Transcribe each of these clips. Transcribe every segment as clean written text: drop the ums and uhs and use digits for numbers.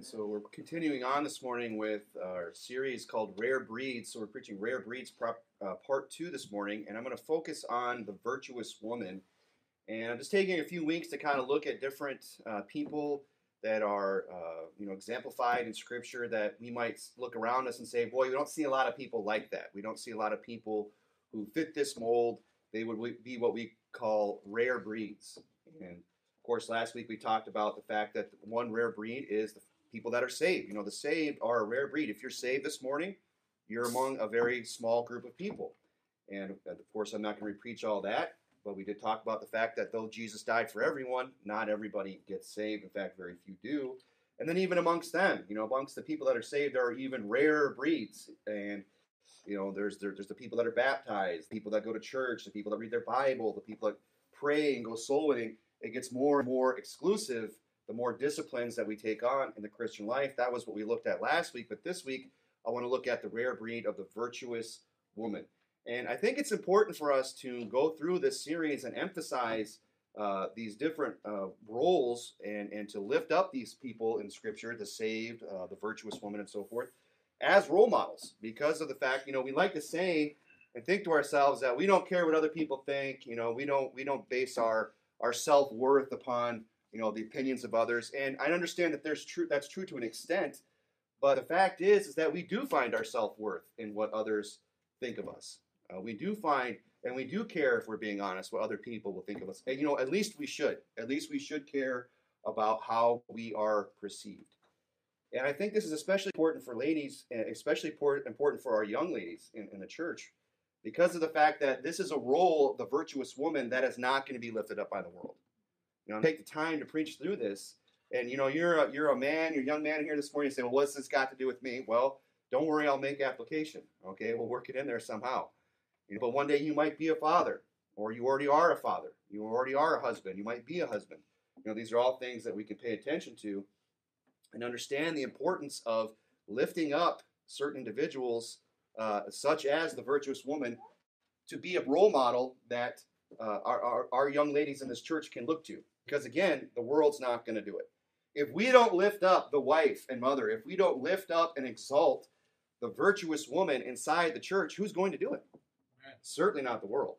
So we're continuing on this morning with our series called Rare Breeds. So we're preaching Rare Breeds part 2 this morning, and I'm going to focus on the virtuous woman. And I'm just taking a few weeks to kind of look at different people that are, exemplified in Scripture that we might look around us and say, boy, we don't see a lot of people like that. We don't see a lot of people who fit this mold. They would be what we call rare breeds. And of course, last week we talked about the fact that one rare breed is the people that are saved. You know, the saved are a rare breed. If you're saved this morning, you're among a very small group of people. And of course, I'm not going to preach all that, but we did talk about the fact that though Jesus died for everyone, not everybody gets saved. In fact, very few do. And then even amongst them, amongst the people that are saved, there are even rare breeds. And there's the people that are baptized, people that go to church, the people that read their Bible, the people that pray and go soul winning. It gets more and more exclusive the more disciplines that we take on in the Christian life. That was what we looked at last week. But this week, I want to look at the rare breed of the virtuous woman. And I think it's important for us to go through this series and emphasize these different roles and to lift up these people in Scripture, the saved, the virtuous woman, and so forth, as role models. Because of the fact, we like to say and think to ourselves that we don't care what other people think. We don't base our self-worth upon the opinions of others. And I understand that that's true to an extent, but the fact is that we do find our self-worth in what others think of us. We do find and we do care, if we're being honest, what other people will think of us. And at least we should. At least we should care about how we are perceived. And I think this is especially important for ladies, and especially important for our young ladies in the church, because of the fact that this is a role, the virtuous woman, that is not going to be lifted up by the world. Take the time to preach through this. And you're a man, you're a young man here this morning, you say, well, what's this got to do with me? Well, don't worry, I'll make application. Okay, we'll work it in there somehow. But one day you might be a father, or you already are a father. You already are a husband. You might be a husband. These are all things that we can pay attention to and understand the importance of lifting up certain individuals, such as the virtuous woman, to be a role model that our young ladies in this church can look to. Because again, the world's not going to do it. If we don't lift up the wife and mother, if we don't lift up and exalt the virtuous woman inside the church, who's going to do it? Certainly not the world.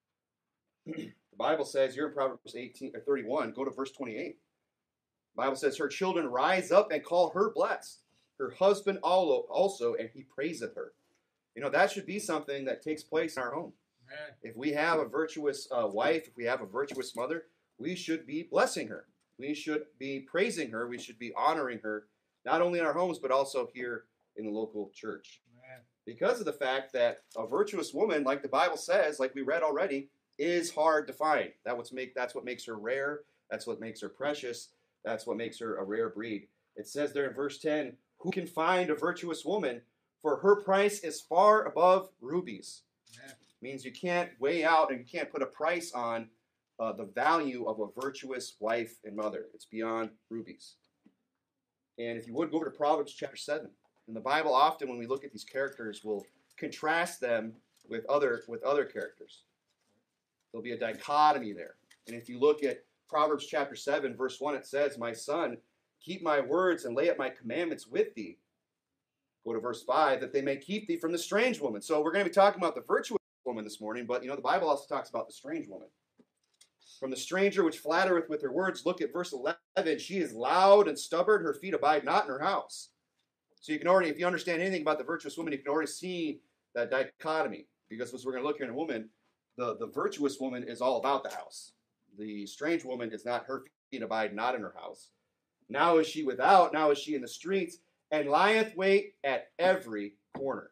The Bible says, you're in Proverbs 31, go to verse 28. The Bible says, her children rise up and call her blessed, her husband also, and he praiseth her. That should be something that takes place in our home. Amen. If we have a virtuous wife, if we have a virtuous mother, we should be blessing her. We should be praising her. We should be honoring her, not only in our homes, but also here in the local church. Amen. Because of the fact that a virtuous woman, like the Bible says, like we read already, is hard to find. That's what makes her rare. That's what makes her precious. That's what makes her a rare breed. It says there in verse 10, who can find a virtuous woman? For her price is far above rubies. Amen. Means you can't weigh out and you can't put a price on the value of a virtuous wife and mother. It's beyond rubies. And if you would, go over to Proverbs chapter 7. In the Bible, often when we look at these characters, we'll contrast them with other characters. There'll be a dichotomy there. And if you look at Proverbs chapter 7, verse 1, it says, my son, keep my words and lay up my commandments with thee. Go to verse 5, that they may keep thee from the strange woman. So we're going to be talking about the virtuous woman this morning, but the Bible also talks about the strange woman. From the stranger which flattereth with her words, look at verse 11, she is loud and stubborn, her feet abide not in her house. So you can already, if you understand anything about the virtuous woman, you can already see that dichotomy. Because as we're going to look here in a woman, the virtuous woman is all about the house. The strange woman is not, her feet abide not in her house. Now is she without, now is she in the streets, and lieth wait at every corner.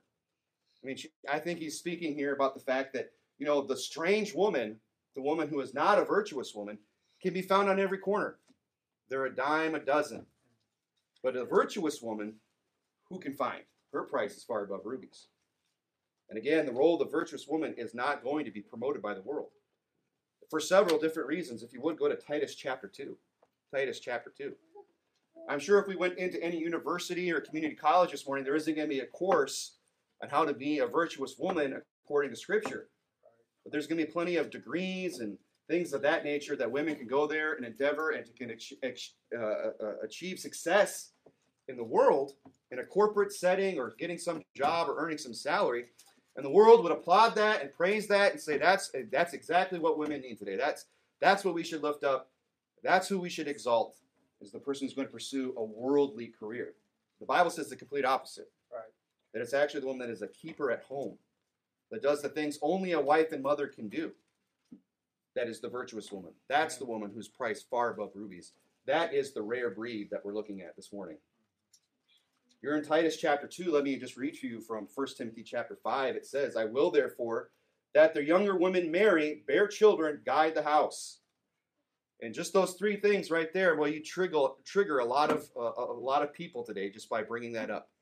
I think he's speaking here about the fact that, the strange woman, the woman who is not a virtuous woman, can be found on every corner. They're a dime a dozen. But a virtuous woman, who can find? Her price is far above rubies. And again, the role of the virtuous woman is not going to be promoted by the world. For several different reasons. If you would, go to Titus chapter 2. Titus chapter 2. I'm sure if we went into any university or community college this morning, there isn't going to be a course on how to be a virtuous woman according to Scripture. But there's going to be plenty of degrees and things of that nature that women can go there and endeavor and can achieve success in the world, in a corporate setting or getting some job or earning some salary, and the world would applaud that and praise that and say that's exactly what women need today. That's what we should lift up. That's who we should exalt, is the person who's going to pursue a worldly career. The Bible says the complete opposite. Right. That it's actually the woman that is a keeper at home, that does the things only a wife and mother can do. That is the virtuous woman. That's the woman who's priced far above rubies. That is the rare breed that we're looking at this morning. You're in Titus chapter 2. Let me just read to you from 1 Timothy chapter 5. It says, I will therefore that the younger women marry, bear children, guide the house. And just those three things right there, well, you trigger a lot of people today just by bringing that up.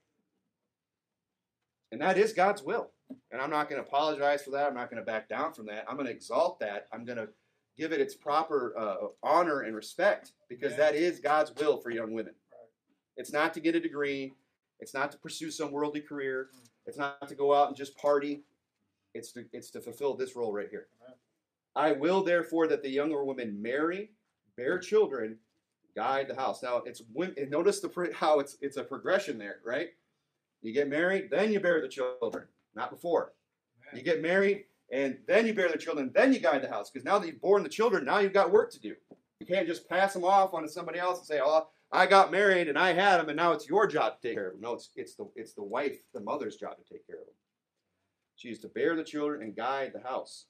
And that is God's will. And I'm not going to apologize for that. I'm not going to back down from that. I'm going to exalt that. I'm going to give it its proper honor and respect, because that is God's will for young women. Right. It's not to get a degree. It's not to pursue some worldly career. It's not to go out and just party. It's to fulfill this role right here. Amen. I will therefore that the younger women marry, bear children, guide the house. Now it's and notice how it's a progression there, right? You get married, then you bear the children, not before. Amen. You get married, and then you bear the children, then you guide the house. Because now that you've born the children, now you've got work to do. You can't just pass them off onto somebody else and say, "Oh, I got married and I had them, and now it's your job to take care of them." No, it's the wife, the mother's job to take care of them. She is to bear the children and guide the house,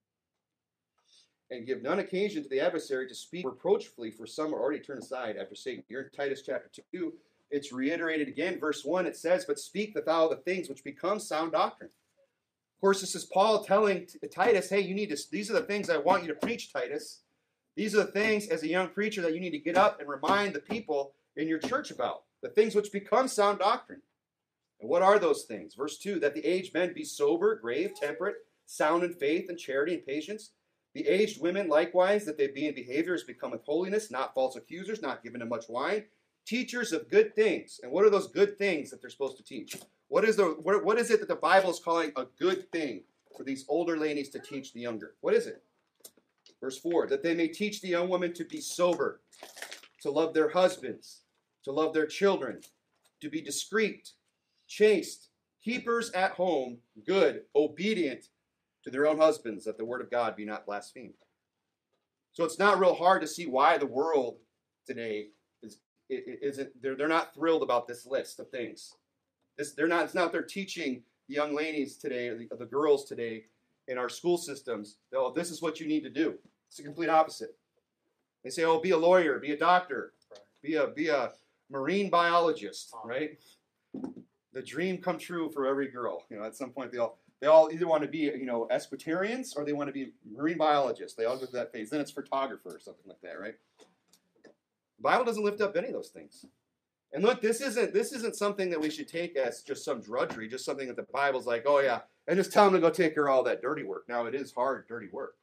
and give none occasion to the adversary to speak reproachfully, for some are already turned aside after Satan. You're in Titus chapter 2. It's reiterated again, verse 1. It says, but speak thou the things which become sound doctrine. Of course, this is Paul telling Titus, hey, these are the things I want you to preach, Titus. These are the things, as a young preacher, that you need to get up and remind the people in your church about. The things which become sound doctrine. And what are those things? Verse 2, that the aged men be sober, grave, temperate, sound in faith and charity and patience. The aged women likewise, that they be in behavior as becometh holiness, not false accusers, not given to much wine, teachers of good things. And what are those good things that they're supposed to teach? What is it that the Bible is calling a good thing for these older ladies to teach the younger? What is it? Verse 4, that they may teach the young women to be sober, to love their husbands, to love their children, to be discreet, chaste, keepers at home, good, obedient to their own husbands, that the word of God be not blasphemed. So it's not real hard to see why the world today they're not thrilled about this list of things. It's not they're teaching the young ladies today, or the girls today in our school systems, oh, this is what you need to do. It's the complete opposite. They say, oh, be a lawyer, be a doctor, right, be a marine biologist, right? The dream come true for every girl. At some point they all either want to be, equestrians, or they want to be marine biologists. They all go through that phase. Then it's photographer or something like that, right? The Bible doesn't lift up any of those things. And look, this isn't something that we should take as just some drudgery, just something that the Bible's like, oh yeah, and just tell them to go take care of all that dirty work. Now, it is hard, dirty work.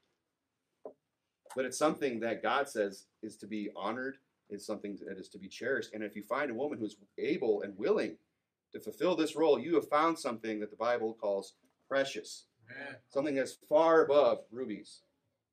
But it's something that God says is to be honored, is something that is to be cherished. And if you find a woman who's able and willing to fulfill this role, you have found something that the Bible calls precious. Amen. Something that's far above rubies.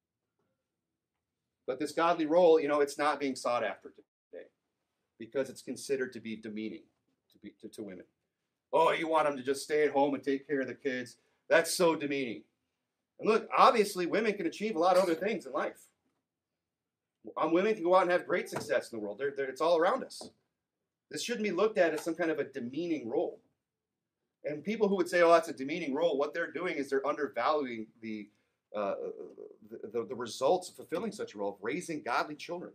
But this godly role, it's not being sought after today, because it's considered to be demeaning to women. Oh, you want them to just stay at home and take care of the kids? That's so demeaning. And look, obviously, women can achieve a lot of other things in life. Women can go out and have great success in the world. It's all around us. This shouldn't be looked at as some kind of a demeaning role. And people who would say, oh, that's a demeaning role, what they're doing is they're undervaluing the results of fulfilling such a role, of raising godly children,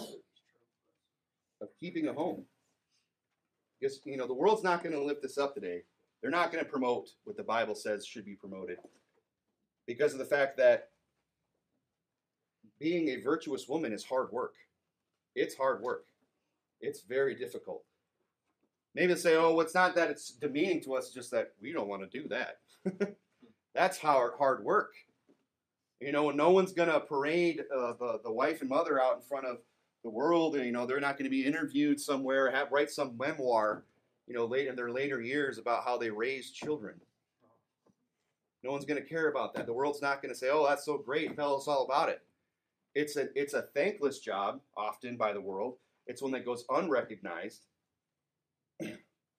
of keeping a home. Because, the world's not going to lift this up today. They're not going to promote what the Bible says should be promoted, because of the fact that being a virtuous woman is hard work. It's hard work. It's very difficult. Maybe they'll say, oh, it's not that it's demeaning to us, it's just that we don't want to do that. That's hard work. No one's going to parade the wife and mother out in front of the world. And, they're not going to be interviewed somewhere, write some memoir, late in their later years about how they raised children. No one's going to care about that. The world's not going to say, oh, that's so great, tell us all about it. It's a thankless job, often by the world. It's one that goes unrecognized.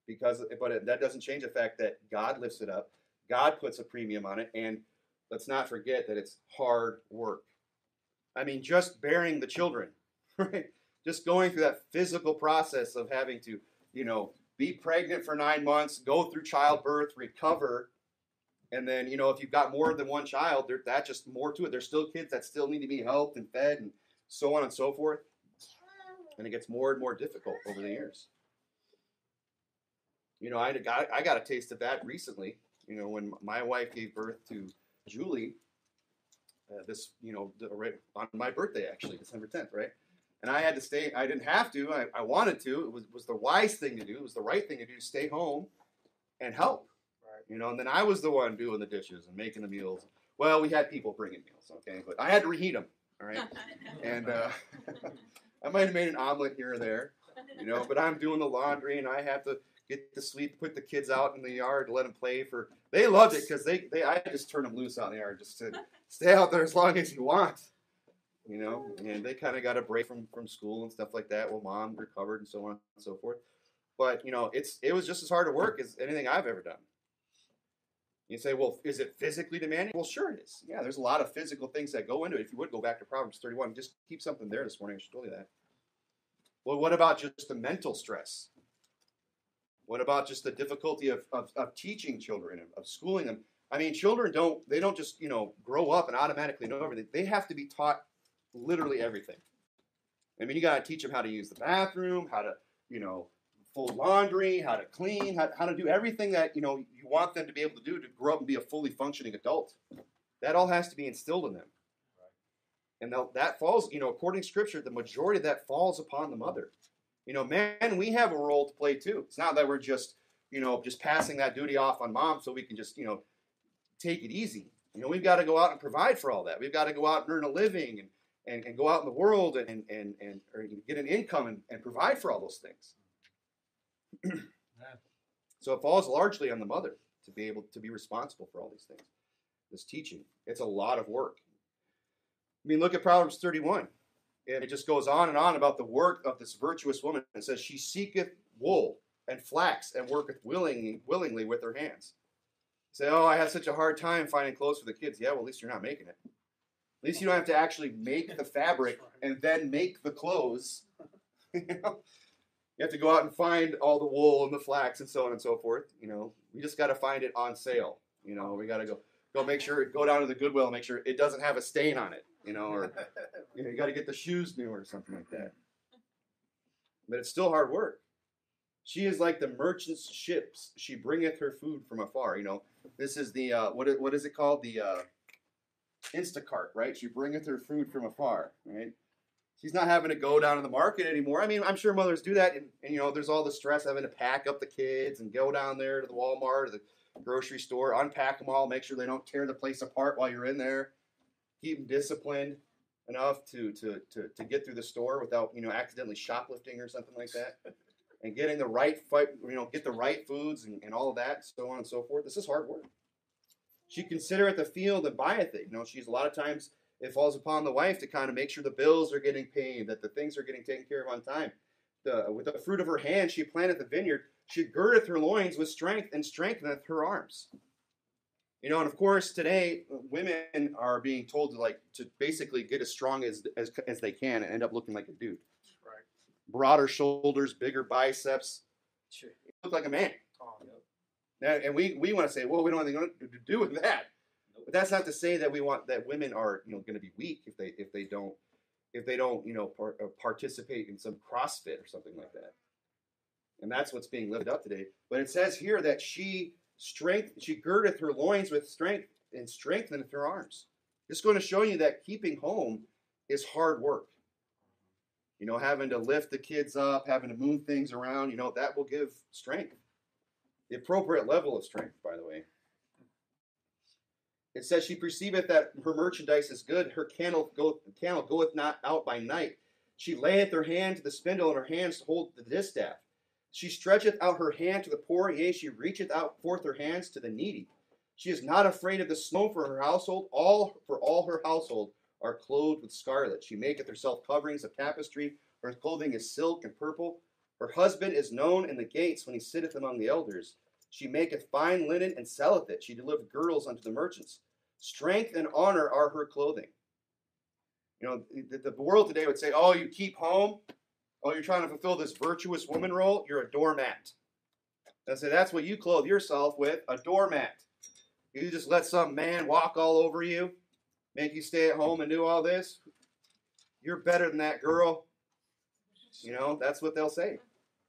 that doesn't change the fact that God lifts it up. God puts a premium on it, and let's not forget that it's hard work. I mean, just bearing the children, right? Just going through that physical process of having to, be pregnant for 9 months, go through childbirth, recover, and then, if you've got more than one child, that's just more to it. There's still kids that still need to be helped and fed and so on and so forth. And it gets more and more difficult over the years. I got a taste of that recently, when my wife gave birth to Julie, on my birthday, actually, December 10th, right? And I had to stay. I didn't have to. I wanted to. It was the wise thing to do. It was the right thing to do, to stay home and help. Right. And then I was the one doing the dishes and making the meals. Well, we had people bringing meals, okay? But I had to reheat them, all right? And I might have made an omelet here or there, but I'm doing the laundry, and I have to get to sleep, put the kids out in the yard to let them play for. They loved it because I just turned them loose out in the yard, just to stay out there as long as you want, and they kind of got a break from school and stuff like that. Well, mom recovered and so on and so forth. But, it was just as hard to work as anything I've ever done. You say, well, is it physically demanding? Well, sure it is. Yeah, there's a lot of physical things that go into it. If you would go back to Proverbs 31, just keep something there this morning. I should tell you that. Well, what about just the mental stress? What about just the difficulty of teaching children, of schooling them? I mean, children don't just, grow up and automatically know everything. They have to be taught literally everything. I mean, you got to teach them how to use the bathroom, how to, fold laundry, how to clean, how to do everything that, you want them to be able to do to grow up and be a fully functioning adult. That all has to be instilled in them. And that falls, according to Scripture, the majority of that falls upon the mother. Men, we have a role to play too. It's not that we're just passing that duty off on mom so we can just, take it easy. We've got to go out and provide for all that. We've got to go out and earn a living and go out in the world and get an income and provide for all those things. So it falls largely on the mother to be able to be responsible for all these things. This teaching, it's a lot of work. I mean, look at Proverbs 31. And it just goes on and on about the work of this virtuous woman. It says, she seeketh wool and flax and worketh willingly with her hands. You say, oh, I have such a hard time finding clothes for the kids. Yeah, well, at least you're not making it. At least you don't have to actually make the fabric and then make the clothes. You have to go out and find all the wool and the flax and so on and so forth. We just got to find it on sale. We got to go make sure, go down to the Goodwill and make sure it doesn't have a stain on it. Or you got to get the shoes new or something like that. But it's still hard work. She is like the merchant's ships. She bringeth her food from afar. This is the, what is it called? The Instacart, right? She bringeth her food from afar, right? She's not having to go down to the market anymore. I mean, I'm sure mothers do that. And there's all the stress having to pack up the kids and go down there to the Walmart or the grocery store, unpack them all, make sure they don't tear the place apart while you're in there. Keep them disciplined enough to get through the store without, accidentally shoplifting or something like that. And getting the right get the right foods and all of that, so on and so forth. This is hard work. She considereth the field and buyeth it. She's a lot of times it falls upon the wife to kind of make sure the bills are getting paid, that the things are getting taken care of on time. With the fruit of her hand, she planteth a vineyard. She girdeth her loins with strength and strengtheneth her arms. And of course, today, women are being told to basically get as strong as they can and end up looking like a dude. Right. Broader shoulders, bigger biceps. Sure. You look like a man. Oh, yep. And we want to say, well, we don't have anything to do with that. Nope. But that's not to say that we want that women are going to be weak if they don't participate in some CrossFit or something like that. And that's what's being lifted up today. But it says here that she girdeth her loins with strength and strengtheneth her arms. It's going to show you that keeping home is hard work. Having to lift the kids up, having to move things around, that will give strength. The appropriate level of strength, by the way. It says, she perceiveth that her merchandise is good. Her candle goeth not out by night. She layeth her hand to the spindle, and her hands hold the distaff. She stretcheth out her hand to the poor, yea, she reacheth out forth her hands to the needy. She is not afraid of the snow for her household. For all her household are clothed with scarlet. She maketh herself coverings of tapestry. Her clothing is silk and purple. Her husband is known in the gates when he sitteth among the elders. She maketh fine linen and selleth it. She delivereth girdles unto the merchants. Strength and honor are her clothing. You know, the world today would say, oh, you keep home. Oh, you're trying to fulfill this virtuous woman role. You're a doormat. I say that's what you clothe yourself with, a doormat. You just let some man walk all over you, make you stay at home and do all this. You're better than that girl. You know, that's what they'll say.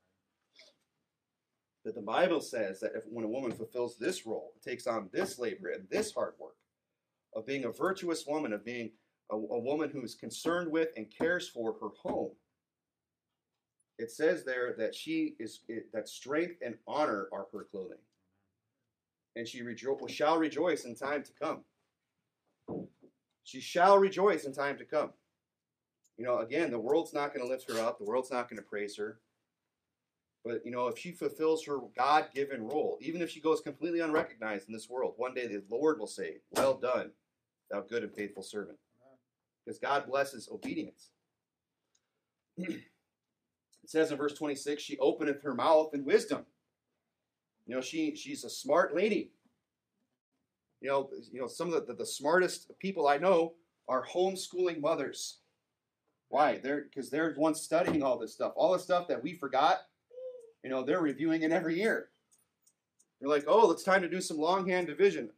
But the Bible says that when a woman fulfills this role, takes on this labor and this hard work of being a virtuous woman, of being a woman who's concerned with and cares for her home, it says there that that strength and honor are her clothing. And she shall rejoice in time to come. She shall rejoice in time to come. You know, again, the world's not going to lift her up. The world's not going to praise her. But, you know, if she fulfills her God-given role, even if she goes completely unrecognized in this world, one day the Lord will say, well done, thou good and faithful servant. Because God blesses obedience. It says in verse 26, she openeth her mouth in wisdom. You know, she's a smart lady. You know, some of the smartest people I know are homeschooling mothers. Why? Because they're the ones studying all this stuff. All the stuff that we forgot, you know, they're reviewing it every year. They're like, oh, it's time to do some longhand division.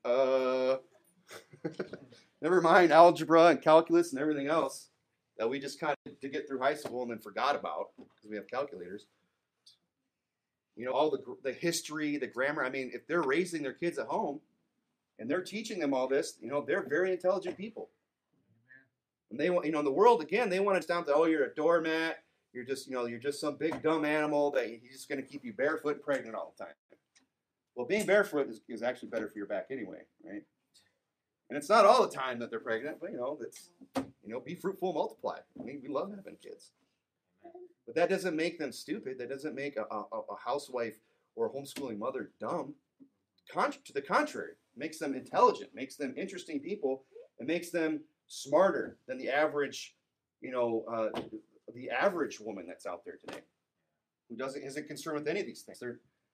Never mind algebra and calculus and everything else that we just kind of to get through high school and then forgot about because we have calculators. You know, all the history, the grammar. I mean, if they're raising their kids at home and they're teaching them all this, you know, they're very intelligent people. And they want, you know, in the world, again, they want us down to, oh, you're a doormat. You're just, you know, you're just some big dumb animal that he's just going to keep you barefoot and pregnant all the time. Well, being barefoot is actually better for your back anyway, right? And it's not all the time that they're pregnant, but, you know, that's, you know, be fruitful, multiply. I mean, we love having kids. But that doesn't make them stupid. That doesn't make a housewife or a homeschooling mother dumb. To the contrary, it makes them intelligent, makes them interesting people, and makes them smarter than the average, you know, the average woman that's out there today, who isn't concerned with any of these things.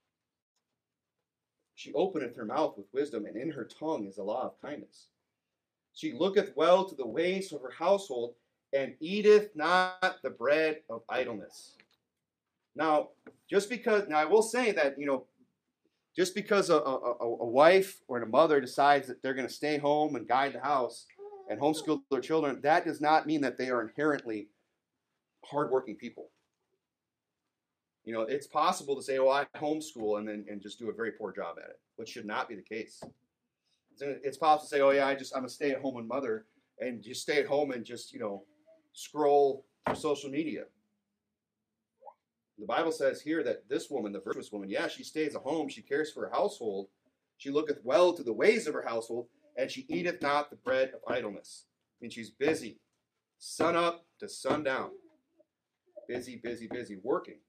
She openeth her mouth with wisdom, and in her tongue is a law of kindness. She looketh well to the ways of her household, and eateth not the bread of idleness. Now, I will say that, you know, just because a wife or a mother decides that they're going to stay home and guide the house and homeschool their children, that does not mean that they are inherently hardworking people. You know, it's possible to say, "Oh, I homeschool," and just do a very poor job at it, which should not be the case. It's possible to say, "Oh, yeah, I'm a stay-at-home mother," and just stay at home and just, you know, scroll through social media. The Bible says here that this woman, the virtuous woman, yeah, she stays at home, she cares for her household, she looketh well to the ways of her household, and she eateth not the bread of idleness. I mean, she's busy, sun up to sundown, busy, busy, busy, working.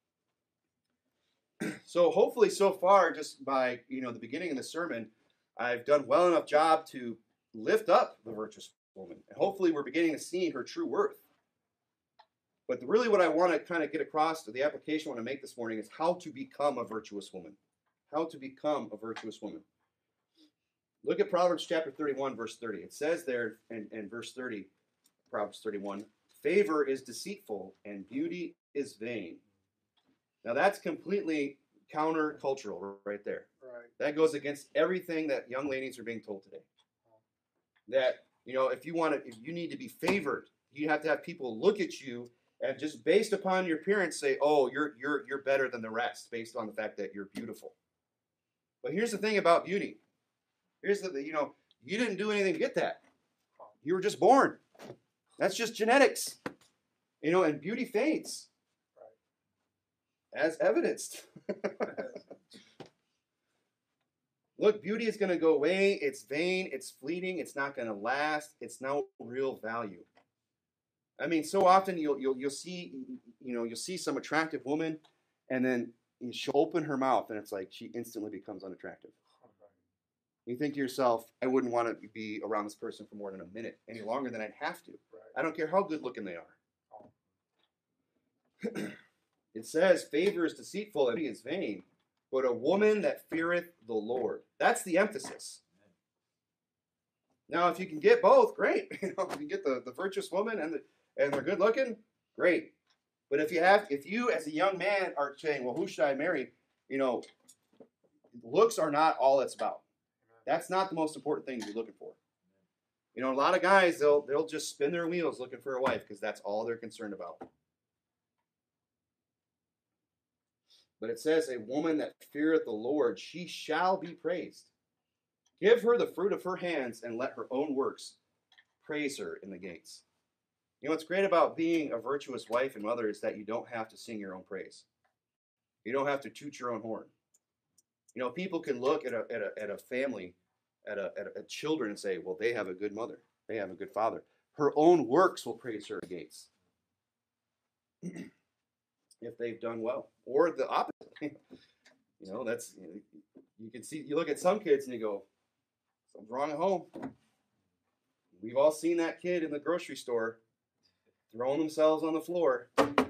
So hopefully so far, just by, you know, the beginning of the sermon, I've done well enough job to lift up the virtuous woman. And hopefully we're beginning to see her true worth. But really what I want to kind of get across to the application I want to make this morning is how to become a virtuous woman. How to become a virtuous woman. Look at Proverbs chapter 31, verse 30. It says there in verse 30, Proverbs 31, favor is deceitful and beauty is vain. Now that's completely countercultural right there. Right. That goes against everything that young ladies are being told today. That, you know, if you need to be favored, you have to have people look at you and just based upon your appearance say, "Oh, you're better than the rest," based on the fact that you're beautiful. But here's the thing about beauty. Here's you know, you didn't do anything to get that. You were just born. That's just genetics. You know, and beauty fades. As evidenced. Look, beauty is going to go away. It's vain. It's fleeting. It's not going to last. It's no real value. I mean, so often you'll see, you know, you'll see some attractive woman, and then she'll open her mouth, and it's like she instantly becomes unattractive. You think to yourself, I wouldn't want to be around this person for more than a minute any longer than I'd have to. Right. I don't care how good looking they are. It says, favor is deceitful and beauty is vain, but a woman that feareth the Lord. That's the emphasis. Now, if you can get both, great. If you can get the virtuous woman and they're good looking, great. But if you as a young man are saying, well, who should I marry? Looks are not all it's about. That's not the most important thing to be looking for. A lot of guys, they'll just spin their wheels looking for a wife because that's all they're concerned about. But it says, a woman that feareth the Lord, she shall be praised. Give her the fruit of her hands, and let her own works praise her in the gates. What's great about being a virtuous wife and mother is that you don't have to sing your own praise. You don't have to toot your own horn. People can look at a family, at children and say, well, they have a good mother. They have a good father. Her own works will praise her in the gates. If they've done well. Or the opposite. That's, you can see, you look at some kids and you go, something's wrong at home. We've all seen that kid in the grocery store throwing themselves on the floor.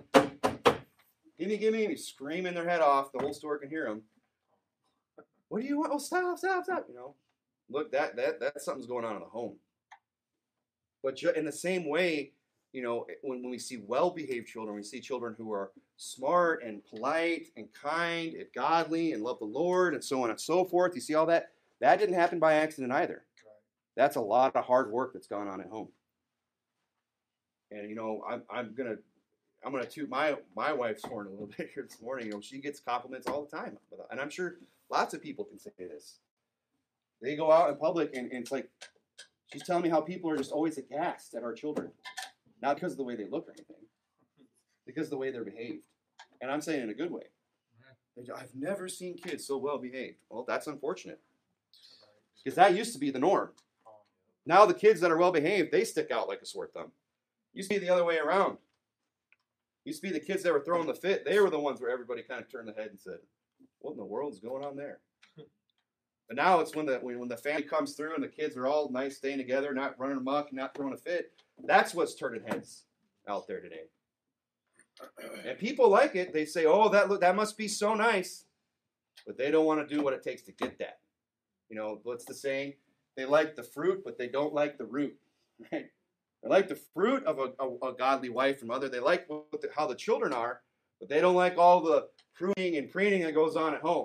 Gimme, screaming their head off. The whole store can hear them. What do you want? Oh, stop. Look, that's something's going on in the home. But in the same way, when we see well-behaved children, we see children who are smart and polite and kind and godly and love the Lord and so on and so forth. You see all that? That didn't happen by accident either. That's a lot of hard work that's gone on at home. And I'm gonna toot my wife's horn a little bit here this morning. She gets compliments all the time, and I'm sure lots of people can say this. They go out in public, and it's like she's telling me how people are just always aghast at our children, not because of the way they look or anything, because of the way they're behaved. And I'm saying in a good way. I've never seen kids so well behaved. Well, that's unfortunate, because that used to be the norm. Now the kids that are well behaved, they stick out like a sore thumb. Used to be the other way around. Used to be the kids that were throwing the fit. They were the ones where everybody kind of turned their head and said, what in the world is going on there? But now it's when the family comes through and the kids are all nice, staying together, not running amok, not throwing a fit. That's what's turning heads out there today. And people like it. They say, oh, that must be so nice. But they don't want to do what it takes to get that. What's the saying? They like the fruit, but they don't like the root. Right? They like the fruit of a godly wife and mother. They like how the children are, but they don't like all the pruning and preening that goes on at home.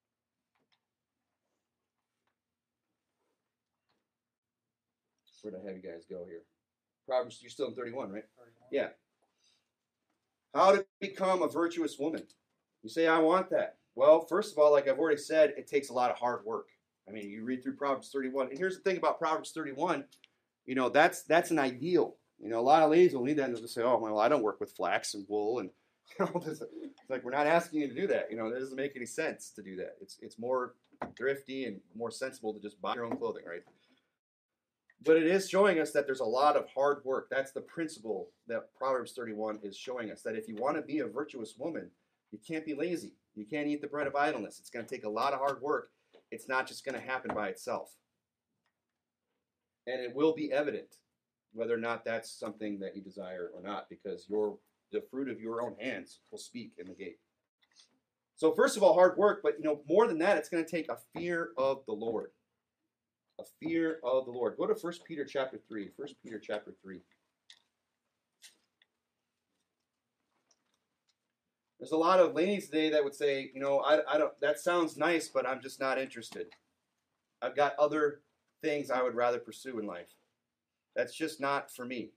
Where the have you guys go here? Proverbs, you're still in 31, right? 31. Yeah. How to become a virtuous woman. You say, I want that. Well, first of all, like I've already said, it takes a lot of hard work. You read through Proverbs 31. And here's the thing about Proverbs 31. That's an ideal. A lot of ladies will need that and they'll just say, oh, well, I don't work with flax and wool. And it's like, we're not asking you to do that. It doesn't make any sense to do that. It's more thrifty and more sensible to just buy your own clothing, right? But it is showing us that there's a lot of hard work. That's the principle that Proverbs 31 is showing us, that if you want to be a virtuous woman, you can't be lazy. You can't eat the bread of idleness. It's going to take a lot of hard work. It's not just going to happen by itself. And it will be evident whether or not that's something that you desire or not, because the fruit of your own hands will speak in the gate. So first of all, hard work, but more than that, it's going to take a fear of the Lord. A fear of the Lord. Go to 1 Peter chapter 3. 1 Peter chapter 3. There's a lot of ladies today that would say, I don't. That sounds nice, but I'm just not interested. I've got other things I would rather pursue in life. That's just not for me.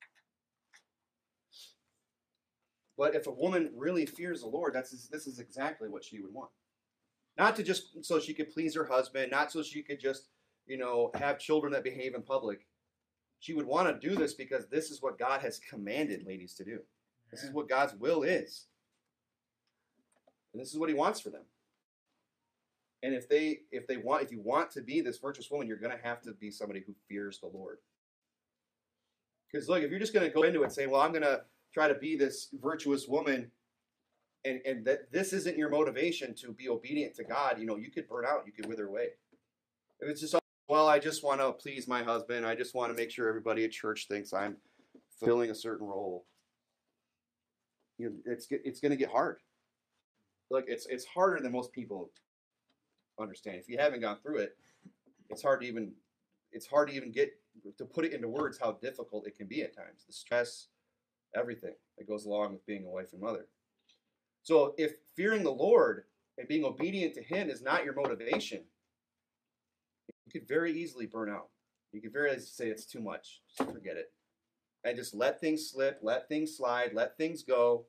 But if a woman really fears the Lord, this is exactly what she would want. Not to just so she could please her husband, not so she could just have children that behave in public. She would want to do this because this is what God has commanded ladies to do. This is what God's will is. And this is what he wants for them. And if you want to be this virtuous woman, you're going to have to be somebody who fears the Lord. Because look, if you're just going to go into it saying, well, I'm going to try to be this virtuous woman, and that this isn't your motivation to be obedient to God, you could burn out, you could wither away. If it's just, well, I just want to please my husband, I just want to make sure everybody at church thinks I'm fulfilling a certain role. it's going to get hard. Look, it's harder than most people understand. If you haven't gone through it, it's hard to even get to put it into words how difficult it can be at times. The stress, everything that goes along with being a wife and mother. So if fearing the Lord and being obedient to Him is not your motivation, you could very easily burn out. You could very easily say it's too much. Just forget it. And just let things slip, let things slide, let things go.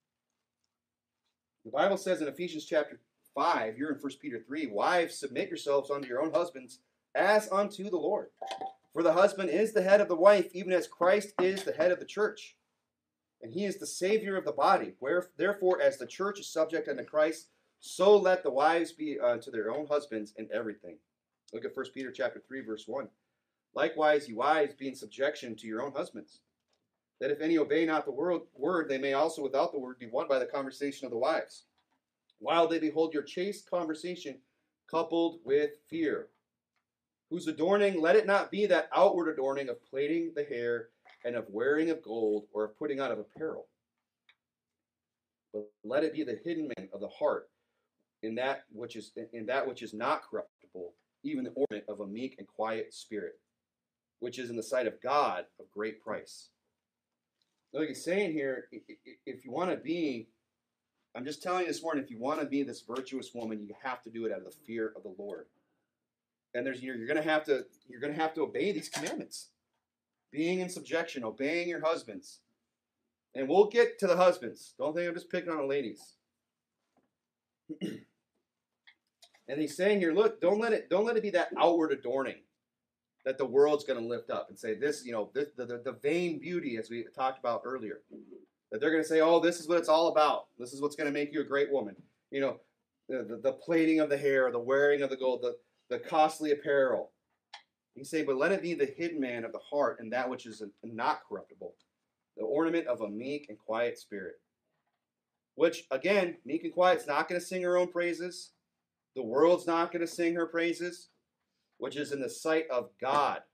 The Bible says in Ephesians chapter 5, you're in 1 Peter 3, wives, submit yourselves unto your own husbands as unto the Lord. For the husband is the head of the wife, even as Christ is the head of the church. And he is the Savior of the body. Therefore, as the church is subject unto Christ, so let the wives be unto their own husbands in everything. Look at 1 Peter chapter 3, verse 1. Likewise, you wives, be in subjection to your own husbands, that if any obey not the word, they may also without the word be won by the conversation of the wives, while they behold your chaste conversation coupled with fear, whose adorning, let it not be that outward adorning of plaiting the hair and of wearing of gold or of putting on of apparel, but let it be the hidden man of the heart, in that which is not corruptible, even the ornament of a meek and quiet spirit, which is in the sight of God of great price. Look, he's saying here, if you want to be, I'm just telling you this morning, if you want to be this virtuous woman, you have to do it out of the fear of the Lord. And you're going to have to obey these commandments. Being in subjection, obeying your husbands. And we'll get to the husbands. Don't think I'm just picking on the ladies. And he's saying here, look, don't let it be that outward adorning that the world's going to lift up and say this, the vain beauty, as we talked about earlier, that they're going to say, oh, this is what it's all about. This is what's going to make you a great woman. The plaiting of the hair, the wearing of the gold, the costly apparel. He's saying, but let it be the hidden man of the heart and that which is not corruptible, the ornament of a meek and quiet spirit. Which, again, meek and quiet is not going to sing her own praises. The world's not going to sing her praises, which is in the sight of God,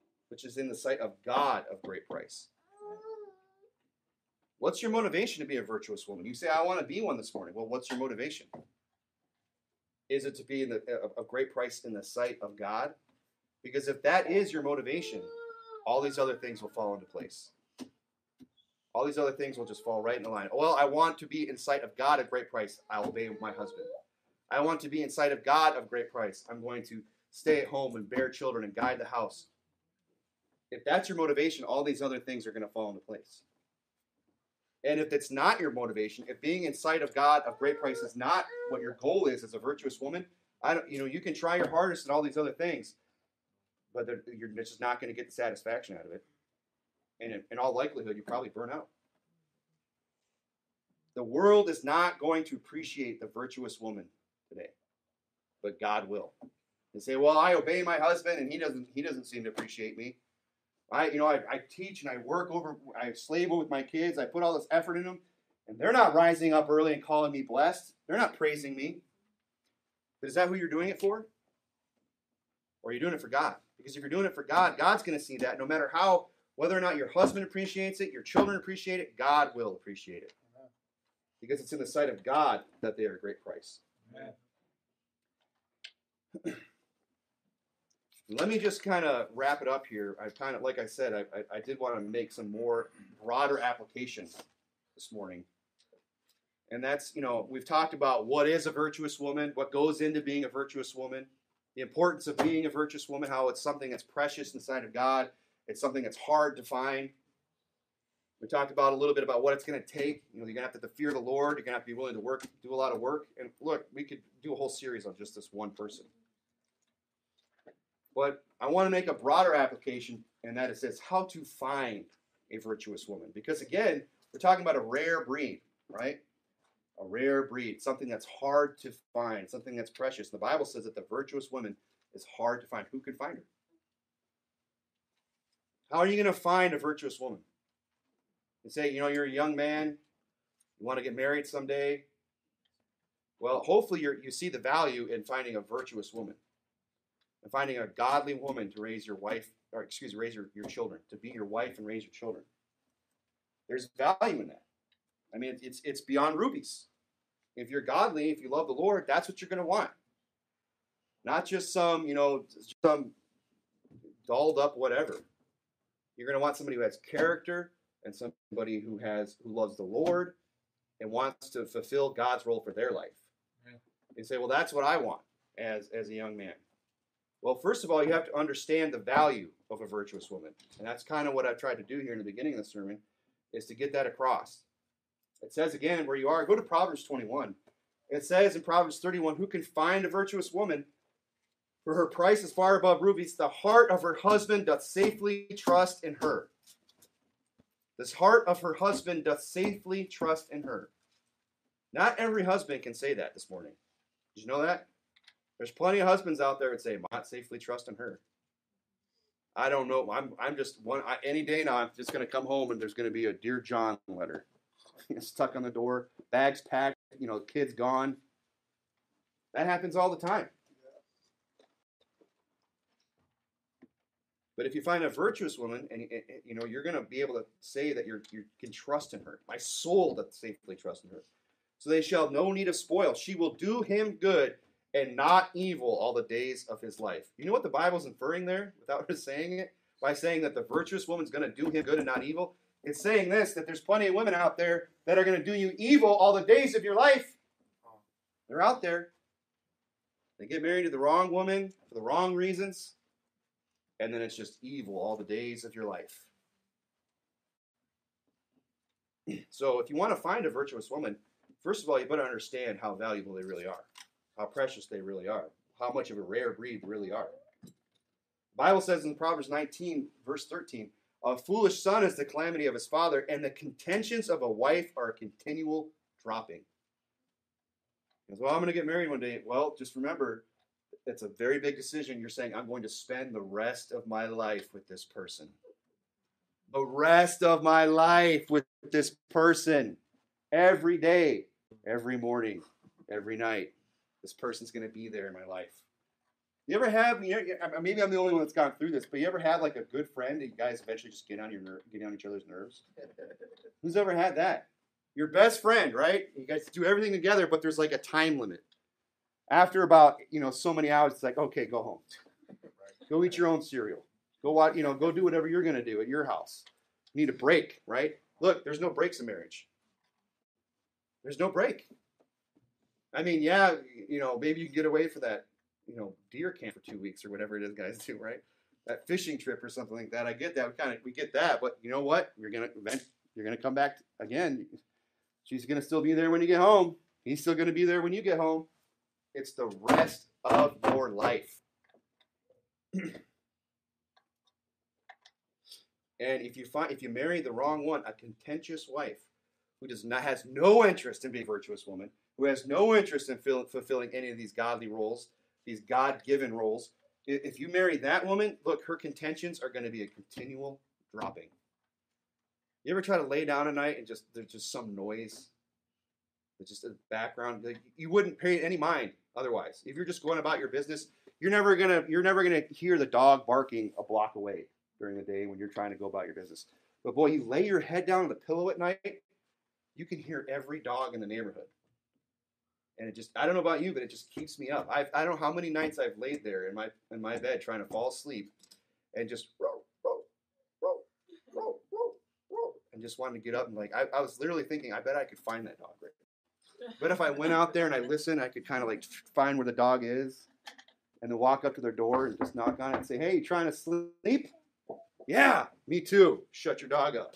of great price. What's your motivation to be a virtuous woman? You say, I want to be one this morning. Well, what's your motivation? Is it to be of great price in the sight of God? Because if that is your motivation, all these other things will fall into place. All these other things will just fall right in the line. Well, I want to be in sight of God at great price. I'll obey my husband. I want to be in sight of God of great price. I'm going to stay at home and bear children and guide the house. If that's your motivation, all these other things are going to fall into place. And if it's not your motivation, if being in sight of God of great price is not what your goal is as a virtuous woman, you can try your hardest and all these other things, but you're just not going to get the satisfaction out of it. And in all likelihood, you probably burn out. The world is not going to appreciate the virtuous woman today, but God will. They say, well, I obey my husband and he doesn't seem to appreciate me. I teach and I work I slave with my kids. I put all this effort in them and they're not rising up early and calling me blessed. They're not praising me. But is that who you're doing it for? Or are you doing it for God? Because if you're doing it for God, God's going to see that no matter whether or not your husband appreciates it, your children appreciate it, God will appreciate it. Because it's in the sight of God that they are a great price. Amen. Let me just kind of wrap it up here. Like I said, I did want to make some more broader application this morning. And that's, we've talked about what is a virtuous woman, what goes into being a virtuous woman, the importance of being a virtuous woman, how it's something that's precious in the sight of God. It's something that's hard to find. We talked about a little bit about what it's going to take. You're going to have to fear the Lord. You're going to have to be willing to do a lot of work. And look, we could do a whole series on just this one person. But I want to make a broader application, and that is this: how to find a virtuous woman. Because again, we're talking about a rare breed, right? A rare breed, something that's hard to find, something that's precious. The Bible says that the virtuous woman is hard to find. Who can find her? How are you going to find a virtuous woman? You say, you're a young man, you want to get married someday. Well, hopefully you see the value in finding a virtuous woman. And finding a godly woman to raise your children, to be your wife and raise your children. There's value in that. I mean, it's beyond rubies. If you're godly, if you love the Lord, that's what you're going to want. Not just some, some dolled up whatever. You're going to want somebody who has character and somebody who loves the Lord and wants to fulfill God's role for their life. Yeah. You say, well, that's what I want as a young man. Well, first of all, you have to understand the value of a virtuous woman. And that's kind of what I've tried to do here in the beginning of the sermon, is to get that across. It says again, where you are, go to Proverbs 21. It says in Proverbs 31, who can find a virtuous woman? For her price is far above rubies. The heart of her husband doth safely trust in her. This heart of her husband doth safely trust in her. Not every husband can say that this morning. Did you know that? There's plenty of husbands out there that say, not safely trust in her. I don't know. I'm just one. Any day now, I'm just going to come home and there's going to be a Dear John letter stuck on the door, bags packed, kids gone. That happens all the time. But if you find a virtuous woman, and you're going to be able to say that you can trust in her. My soul doth safely trust in her. So they shall have no need of spoil. She will do him good and not evil all the days of his life. You know what the Bible's inferring there without her saying it? By saying that the virtuous woman's going to do him good and not evil. It's saying this, that there's plenty of women out there that are going to do you evil all the days of your life. They're out there. They get married to the wrong woman for the wrong reasons. And then it's just evil all the days of your life. So if you want to find a virtuous woman, first of all, you better understand how valuable they really are. How precious they really are. How much of a rare breed they really are. The Bible says in Proverbs 19, verse 13, a foolish son is the calamity of his father, and the contentions of a wife are a continual dropping. He goes, well, I'm going to get married one day. Well, just remember, it's a very big decision. You're saying, I'm going to spend the rest of my life with this person. The rest of my life with this person. Every day, every morning, every night. This person's going to be there in my life. You ever have, maybe I'm the only one that's gone through this, but you ever had like a good friend and you guys eventually just get on each other's nerves? Who's ever had that? Your best friend, right? You guys do everything together, but there's like a time limit. After about, so many hours, it's like, okay, go home. Go eat your own cereal. Go watch, go do whatever you're going to do at your house. You need a break, right? Look, there's no breaks in marriage. There's no break. I mean, yeah, maybe you can get away for that, deer camp for 2 weeks or whatever it is guys do, right? That fishing trip or something like that. I get that. We get that, but you know what? You're gonna come back again. She's gonna still be there when you get home. He's still gonna be there when you get home. It's the rest of your life. And if you marry the wrong one, a contentious wife who has no interest in being a virtuous woman, who has no interest in fulfilling any of these godly roles, these God-given roles, if you marry that woman, look, her contentions are going to be a continual dropping. You ever try to lay down at night and there's just some noise? It's just a background. Like, you wouldn't pay any mind otherwise. If you're just going about your business, you're never gonna hear the dog barking a block away during the day when you're trying to go about your business. But boy, you lay your head down on the pillow at night, you can hear every dog in the neighborhood. And I don't know about you, but it just keeps me up. I don't know how many nights I've laid there in my bed trying to fall asleep and just row, and just wanted to get up and I was literally thinking, I bet I could find that dog right now. But if I went out there and I listened, I could kind of find where the dog is and then walk up to their door and just knock on it and say, hey, you trying to sleep? Yeah, me too. Shut your dog up.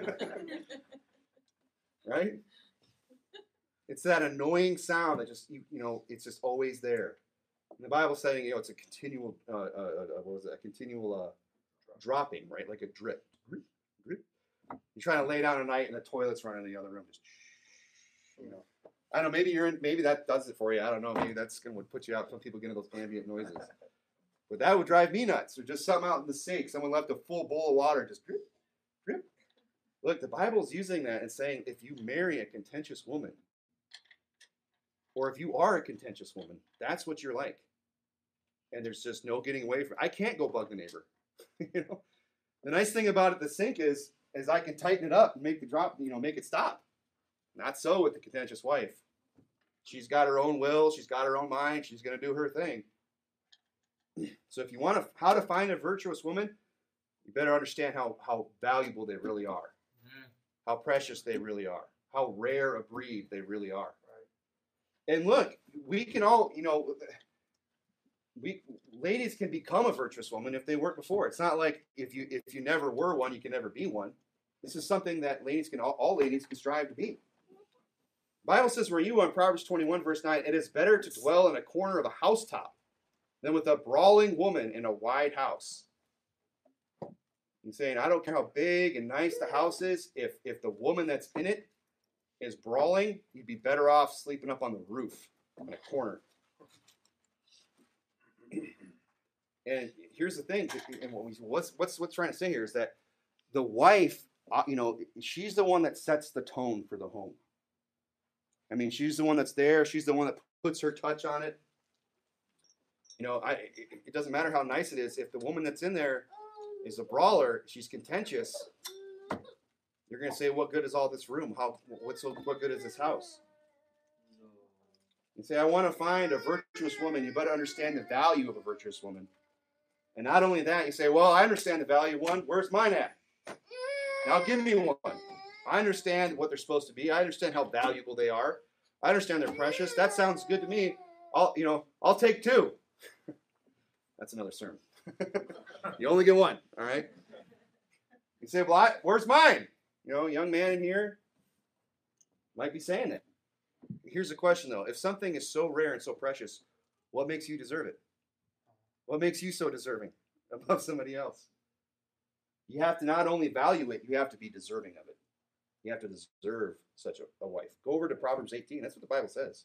Right? It's that annoying sound that just, it's just always there. And the Bible's saying, it's a continual, a continual dropping, right? Like a drip. Drip. You're trying to lay down at night and the toilet's running in the other room. Just, I don't know, maybe that does it for you. I don't know. Maybe that's going to put you out. Some people get into those ambient noises. But that would drive me nuts. Or just something out in the sink. Someone left a full bowl of water, just drip, drip. Look, the Bible's using that and saying if you marry a contentious woman, or if you are a contentious woman, that's what you're like. And there's just no getting away from it. I can't go bug the neighbor. The nice thing about the sink is I can tighten it up and make the drop, make it stop. Not so with the contentious wife. She's got her own will. She's got her own mind. She's going to do her thing. So if you want how to find a virtuous woman, you better understand how valuable they really are, how precious they really are, how rare a breed they really are. Right. And look, we can all, ladies can become a virtuous woman if they weren't before. It's not like if you never were one, you can never be one. This is something that all ladies can strive to be. The Bible says where you on Proverbs 21 verse 9, it is better to dwell in a corner of a housetop than with a brawling woman in a wide house. He's saying, I don't care how big and nice the house is, if the woman that's in it is brawling, you'd be better off sleeping up on the roof in a corner. And here's the thing, and what's trying to say here is that the wife, she's the one that sets the tone for the home. I mean, she's the one that's there. She's the one that puts her touch on it. It doesn't matter how nice it is. If the woman that's in there is a brawler, she's contentious, you're going to say, what good is all this room? What good is this house? You say, I want to find a virtuous woman. You better understand the value of a virtuous woman. And not only that, you say, well, I understand the value of one. Where's mine at? Now give me one. I understand what they're supposed to be. I understand how valuable they are. I understand they're precious. That sounds good to me. I'll take two. That's another sermon. You only get one, all right? You say, well, where's mine? Young man in here might be saying that. Here's the question, though. If something is so rare and so precious, what makes you deserve it? What makes you so deserving above somebody else? You have to not only value it, you have to be deserving of it. You have to deserve such a wife. Go over to Proverbs 18. That's what the Bible says.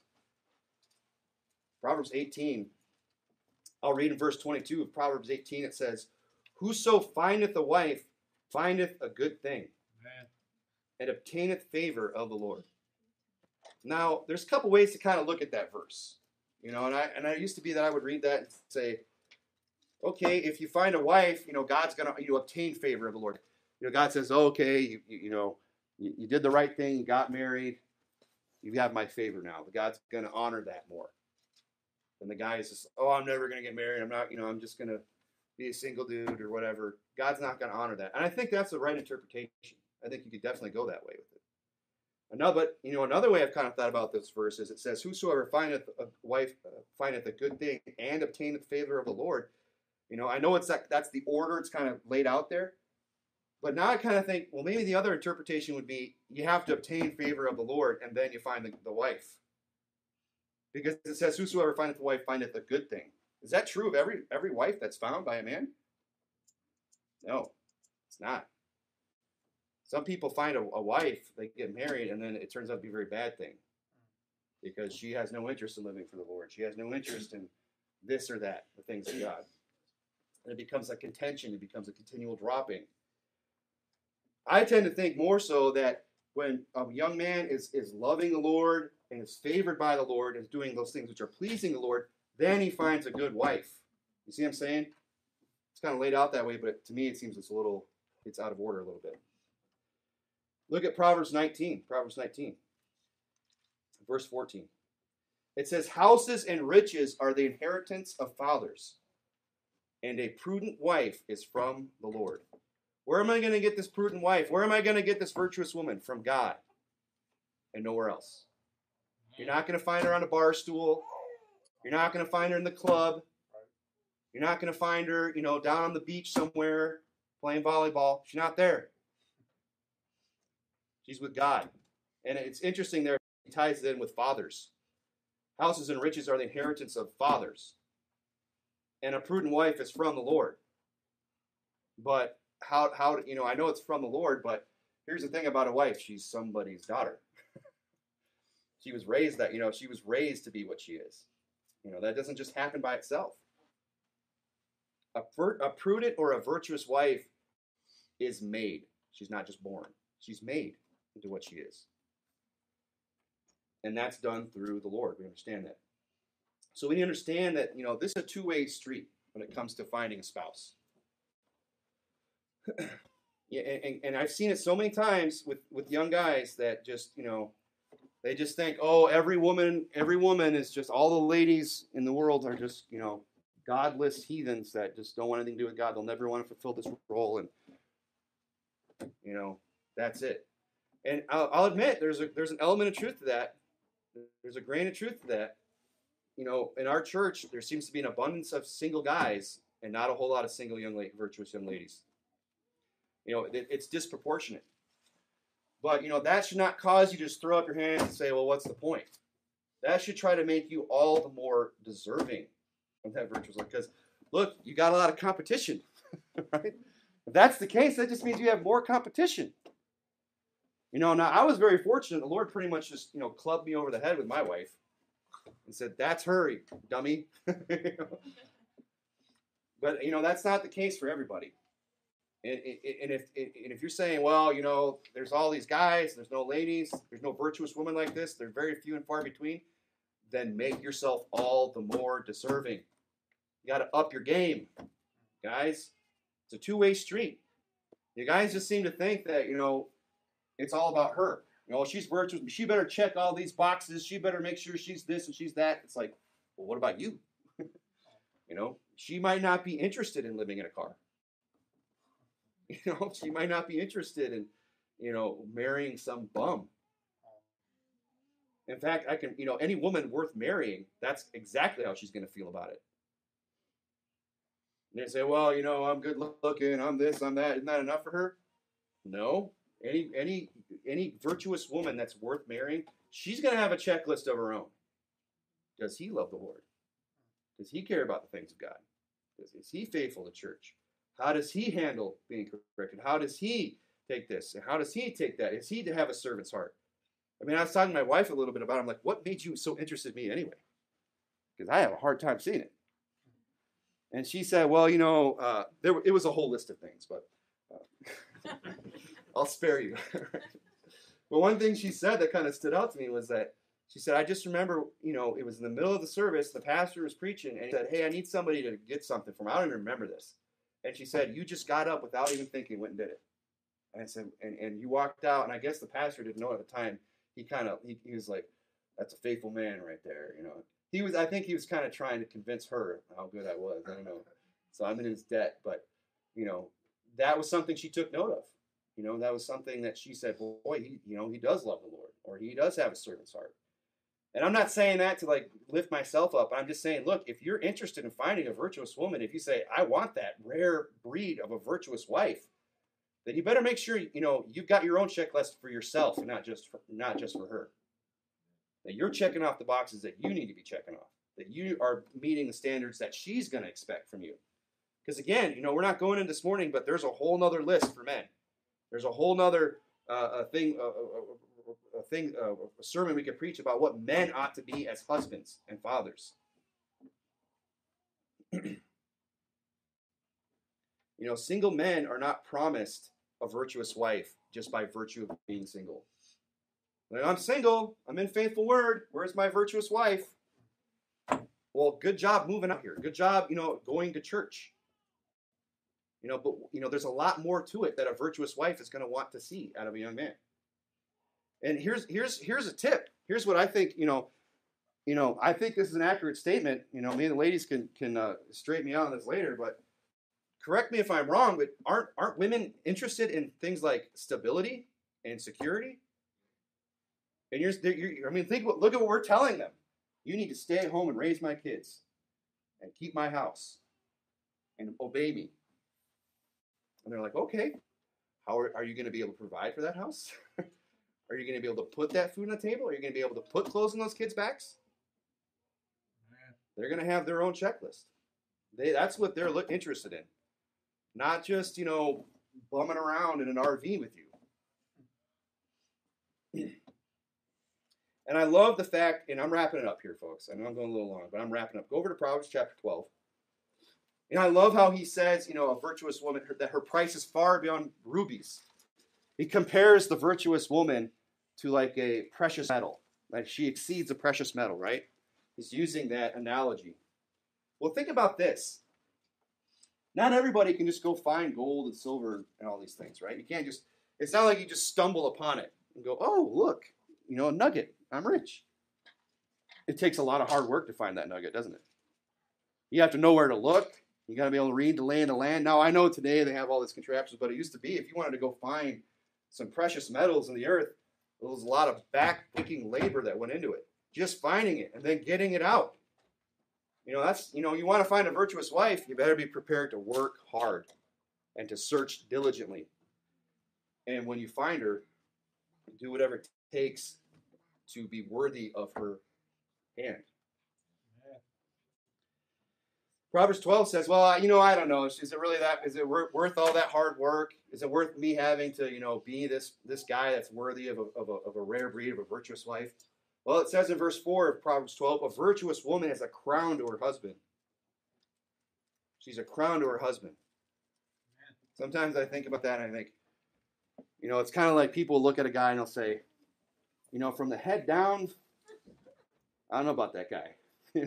Proverbs 18. I'll read in verse 22 of Proverbs 18. It says, whoso findeth a wife findeth a good thing, amen, and obtaineth favor of the Lord. Now, there's a couple ways to kind of look at that verse. And I used to be that I would read that and say, okay, if you find a wife, God's going to obtain favor of the Lord. God says, okay, you did the right thing, you got married, you have my favor now. God's going to honor that more. And the guy is just, I'm never going to get married. I'm not, I'm just going to be a single dude or whatever. God's not going to honor that. And I think that's the right interpretation. I think you could definitely go that way with it. Another way I've kind of thought about this verse is it says, whosoever findeth a wife findeth a good thing and obtaineth favor of the Lord. I know that's the order it's kind of laid out there. But now I kind of think, well, maybe the other interpretation would be you have to obtain favor of the Lord and then you find the wife. Because it says, whosoever findeth a wife findeth a good thing. Is that true of every wife that's found by a man? No, it's not. Some people find a wife, they get married, and then it turns out to be a very bad thing. Because she has no interest in living for the Lord. She has no interest in this or that, the things of God. And it becomes a contention. It becomes a continual dropping. I tend to think more so that when a young man is loving the Lord and is favored by the Lord and is doing those things which are pleasing the Lord, then he finds a good wife. You see what I'm saying? It's kind of laid out that way, but to me it seems it's out of order a little bit. Look at Proverbs 19, verse 14. It says, houses and riches are the inheritance of fathers, and a prudent wife is from the Lord. Where am I going to get this prudent wife? Where am I going to get this virtuous woman? From God and nowhere else. You're not going to find her on a bar stool. You're not going to find her in the club. You're not going to find her, down on the beach somewhere playing volleyball. She's not there. She's with God. And it's interesting there, he ties it in with fathers. Houses and riches are the inheritance of fathers. And a prudent wife is from the Lord. But how I know it's from the Lord, but here's the thing about a wife. She's somebody's daughter. She was raised to be what she is. That doesn't just happen by itself. A prudent or a virtuous wife is made. She's not just born. She's made into what she is. And that's done through the Lord. We understand that. So we understand that, this is a two-way street when it comes to finding a spouse. Yeah, and I've seen it so many times with young guys that just, They just think, oh, every woman is just, all the ladies in the world are just, godless heathens that just don't want anything to do with God. They'll never want to fulfill this role, and that's it. And I'll admit, there's an element of truth to that. There's a grain of truth to that. In our church, there seems to be an abundance of single guys and not a whole lot of single virtuous young ladies. It's disproportionate. But, that should not cause you to just throw up your hands and say, well, what's the point? That should try to make you all the more deserving of that virtuous life. Because, look, you got a lot of competition, right? If that's the case, that just means you have more competition. Now I was very fortunate. The Lord pretty much just, clubbed me over the head with my wife and said, that's her, dummy. But, that's not the case for everybody. And if you're saying, well, there's all these guys, there's no ladies, there's no virtuous women like this, they're very few and far between, then make yourself all the more deserving. You got to up your game, guys. It's a two-way street. You guys just seem to think that, it's all about her. She's virtuous. She better check all these boxes. She better make sure she's this and she's that. It's like, well, what about you? She might not be interested in living in a car. She might not be interested in, marrying some bum. In fact, any woman worth marrying, that's exactly how she's going to feel about it. And they say, well, I'm good looking, I'm this, I'm that. Isn't that enough for her? No. Any virtuous woman that's worth marrying, she's going to have a checklist of her own. Does he love the Lord? Does he care about the things of God? Is he faithful to church? How does he handle being corrected? How does he take this? And how does he take that? Is he to have a servant's heart? I was talking to my wife a little bit about it. I'm like, what made you so interested in me anyway? Because I have a hard time seeing it. And she said, well, it was a whole list of things, but I'll spare you. But one thing she said that kind of stood out to me was that she said, I just remember, it was in the middle of the service, the pastor was preaching, and he said, hey, I need somebody to get something for me. I don't even remember this. And she said, you just got up without even thinking, went and did it. And I said, and you walked out, and I guess the pastor didn't know at the time. He was like, that's a faithful man right there, I think he was kind of trying to convince her how good I was. I don't know. So I'm in his debt, but that was something she took note of. That was something that she said, boy, he does love the Lord, or he does have a servant's heart. And I'm not saying that to lift myself up. I'm just saying, look, if you're interested in finding a virtuous woman, if you say, I want that rare breed of a virtuous wife, then you better make sure, you've got your own checklist for yourself and not just for her. That you're checking off the boxes that you need to be checking off. That you are meeting the standards that she's going to expect from you. Because again, we're not going in this morning, but there's a whole nother list for men. There's a whole nother a sermon we could preach about what men ought to be as husbands and fathers. Single men are not promised a virtuous wife just by virtue of being single. I'm single. I'm in faithful word. Where's my virtuous wife? Well, good job moving out here. Good job, going to church. But there's a lot more to it that a virtuous wife is going to want to see out of a young man. And here's a tip. Here's what I think. I think this is an accurate statement. Me and the ladies can straighten me out on this later. But correct me if I'm wrong. But aren't women interested in things like stability and security? And look at what we're telling them. You need to stay at home and raise my kids, and keep my house, and obey me. And they're like, okay, how are you going to be able to provide for that house? Are you going to be able to put that food on the table? Are you going to be able to put clothes on those kids' backs? They're going to have their own checklist. That's what they're interested in. Not just, bumming around in an RV with you. And I love the fact, and I'm wrapping it up here, folks. I know I'm going a little long, but I'm wrapping up. Go over to Proverbs chapter 12. And I love how he says, a virtuous woman, that her price is far beyond rubies. He compares the virtuous woman to like a precious metal. Like she exceeds a precious metal, right? He's using that analogy. Well, think about this. Not everybody can just go find gold and silver and all these things, right? You can't just, it's not like you just stumble upon it and go, oh, look, a nugget. I'm rich. It takes a lot of hard work to find that nugget, doesn't it? You have to know where to look. You got to be able to read the lay of the land. Now, I know today they have all this contraptions, but it used to be if you wanted to go find some precious metals in the earth, there was a lot of back-breaking labor that went into it. Just finding it and then getting it out. You want to find a virtuous wife, you better be prepared to work hard and to search diligently. And when you find her, do whatever it takes to be worthy of her hand. Proverbs 12 says, well, I don't know. Is it really that? Is it worth all that hard work? Is it worth me having to, be this guy that's worthy of a rare breed, of a virtuous wife? Well, it says in verse 4 of Proverbs 12, a virtuous woman has a crown to her husband. She's a crown to her husband. Sometimes I think about that and I think, it's kind of like people look at a guy and they'll say, from the head down, I don't know about that guy.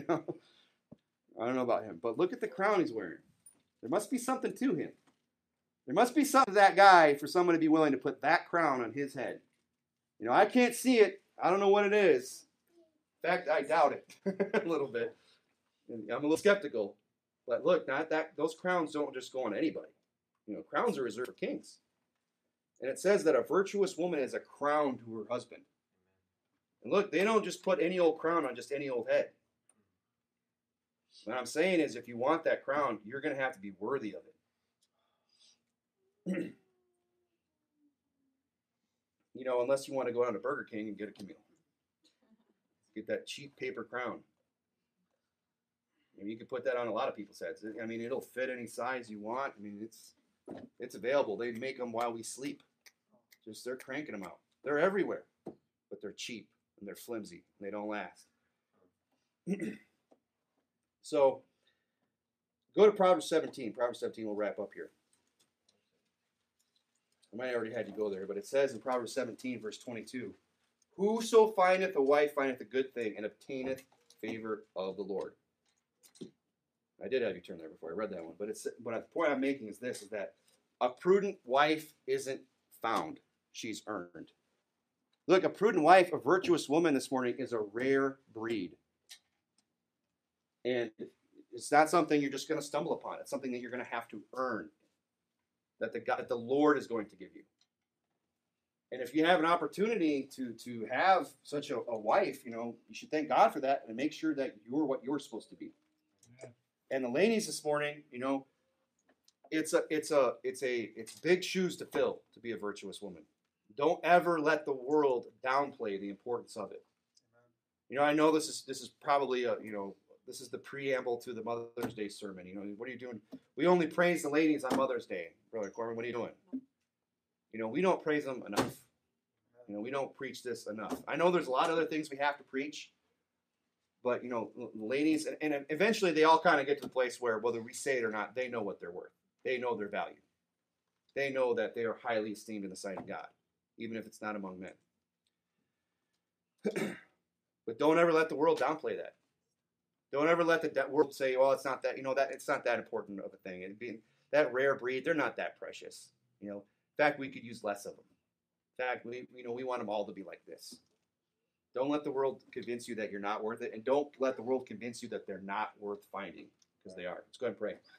I don't know about him. But look at the crown he's wearing. There must be something to him. There must be something to that guy for someone to be willing to put that crown on his head. I can't see it. I don't know what it is. In fact, I doubt it a little bit. I'm a little skeptical. But look, those crowns don't just go on anybody. Crowns are reserved for kings. And it says that a virtuous woman is a crown to her husband. And look, they don't just put any old crown on just any old head. What I'm saying is, if you want that crown, you're going to have to be worthy of it. Unless you want to go down to Burger King and get a Camille. Get that cheap paper crown. You can put that on a lot of people's heads. It'll fit any size you want. It's available. They make them while we sleep. They're cranking them out. They're everywhere. But they're cheap and they're flimsy and they don't last. So, go to Proverbs 17. Proverbs 17 will wrap up here. I might have already had you go there, but it says in Proverbs 17, verse 22, whoso findeth a wife findeth a good thing and obtaineth favor of the Lord. I did have you turn there before I read that one, but the point I'm making is this, is that a prudent wife isn't found. She's earned. Look, a prudent wife, a virtuous woman this morning is a rare breed. And it's not something you're just going to stumble upon. It's something that you're going to have to earn. That the Lord is going to give you. And if you have an opportunity to have such a wife, you should thank God for that and make sure that you're what you're supposed to be. Yeah. And the ladies this morning, it's big shoes to fill to be a virtuous woman. Don't ever let the world downplay the importance of it. I know this is probably this is the preamble to the Mother's Day sermon. What are you doing? We only praise the ladies on Mother's Day. Brother Corbin, what are you doing? We don't praise them enough. We don't preach this enough. I know there's a lot of other things we have to preach, but, ladies, and eventually they all kind of get to the place where, whether we say it or not, they know what they're worth. They know their value. They know that they are highly esteemed in the sight of God, even if it's not among men. But don't ever let the world downplay that. Don't ever let the world say, well, it's not that, it's not that important of a thing. That rare breed, they're not that precious. In fact, we could use less of them. In fact, we want them all to be like this. Don't let the world convince you that you're not worth it, and don't let the world convince you that they're not worth finding, because they are. Let's go ahead and pray.